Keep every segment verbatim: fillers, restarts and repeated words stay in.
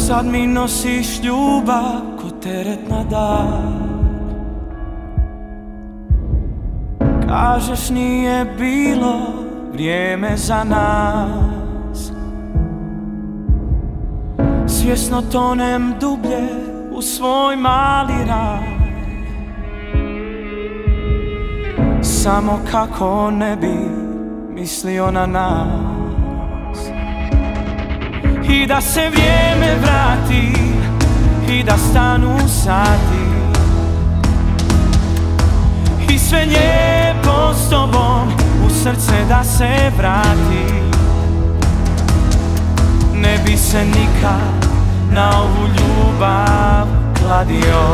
Sad mi nosiš ljubav ko teret na dan. Kažeš nije bilo vrijeme za nas. Svjesno tonem dublje u svoj mali raj. Samo kako ne bi mislio na nas. I da se vrijeme vrati i da stanu sati i sve lijepo s tobom u srce da se vrati. Ne bi se nikad na ovu ljubav kladio.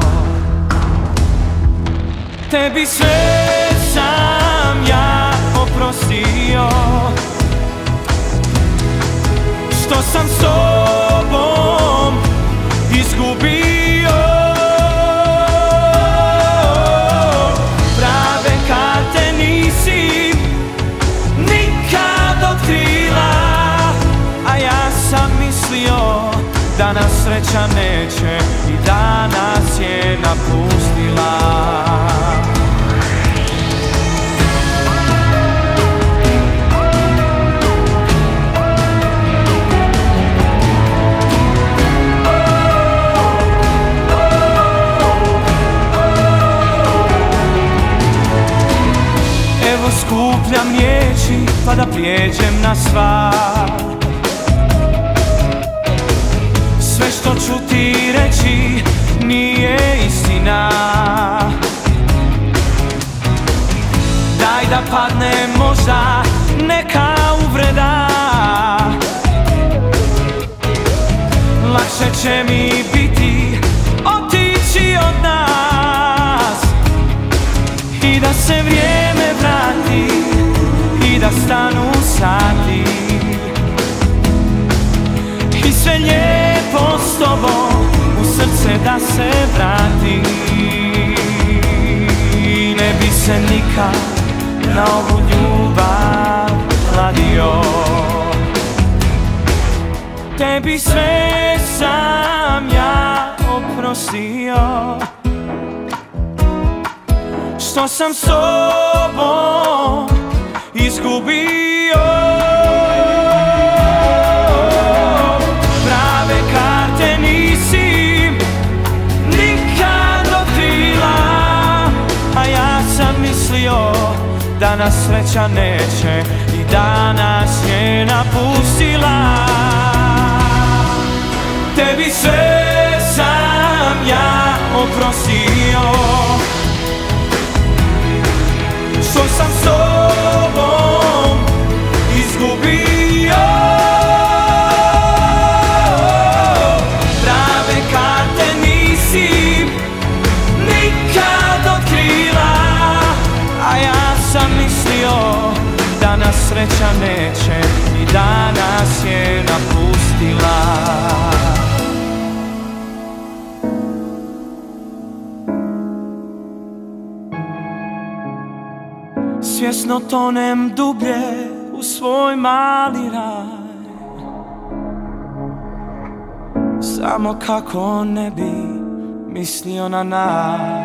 Tebi sve sam ja oprostio, što sam s tobom izgubio. Prave karte nisi nikad otkrila, a ja sam mislio da nas sreća neće i da nas je napustila. Evo skupljam riječi pa da prijeđem na stvar. Sve što ću ti reći nije istina. Daj da padne možda neka uvreda. Lakše će mi biti otići od nas i da se vrijeme vrati i da stanu sati i sve lijepo s tobom u srce da se vrati. Ne bi se nikad na ovu ljubav kladio. Tebi sve sam ja oprostio, što sam s tobom izgubio. Prave karte nisi nikad otkrila, a ja sam mislio da nas sreća neće i da nas je napustila. Tebi sve sam ja oprostio, što sam s tobom izgubio. Prave karte nisi nikad otkrila, a ja sam mislio da nas sreća neće i da nas je napustila. Svjesno tonem dublje u svoj mali raj. Samo kako ne bi mislio na nas.